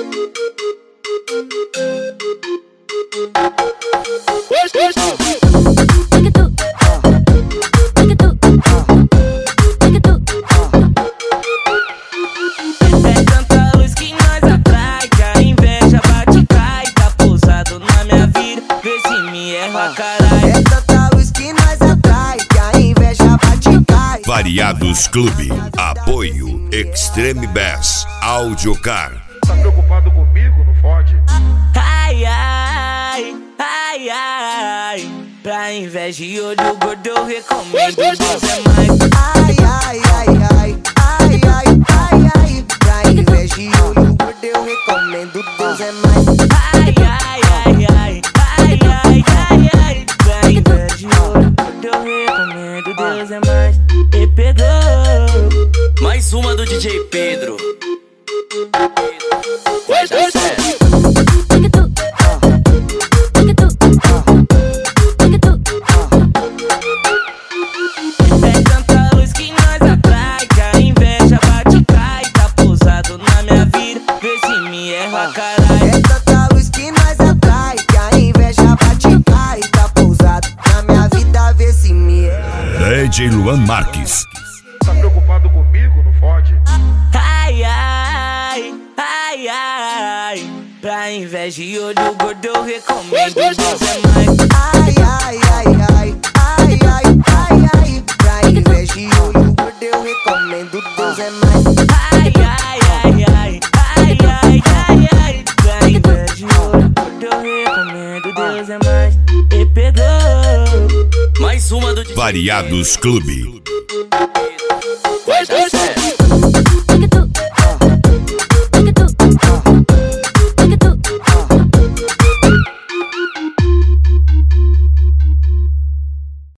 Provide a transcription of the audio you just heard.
tanta luz que nós atrai, que a inveja bate e cai. Tá pousado na minha vida, vê se me erra, caralho. É tanta luz que nós atrai, que a inveja bate e cai. Variados Clube, apoio Extreme Bass, Audiocar. Tá preocupado comigo? Não fode. Ai, ai, ai, ai. Pra inveja e olho gordo eu recomendo Deus é mais. Ai, ai, ai, ai, ai, ai, ai, ai. Pra inveja e olho gordo eu recomendo Deus é mais. Ai, ai, ai, ai, ai, ai, ai, ai. Pra inveja e olho gordo eu recomendo Deus é mais. E Pedro, Mais uma do DJ Pedro. Vai dar certo. é tanta luz que nós atrai, que a inveja bate e cai. Tá pousado na minha vida, vê se me erra, caralho. É tanta luz que nós atrai, que a inveja bate e cai. Tá pousado na minha vida, vê se me erra. DJ Luan Marques. Tá preocupado comigo? Não fode. Ai, ai, ai, ai. Pra inveja e olho gordo eu recomendo Deus é mais. Ai, ai, ai, ai, ai, ai, ai, ai. Pra inveja e olho gordo eu recomendo Deus é mais. Ai, ai, ai, ai, ai, ai, ai, ai. Pra inveja e olho gordo eu recomendo Deus é mais. E Pedro, Mais uma do DJ Variados Clube.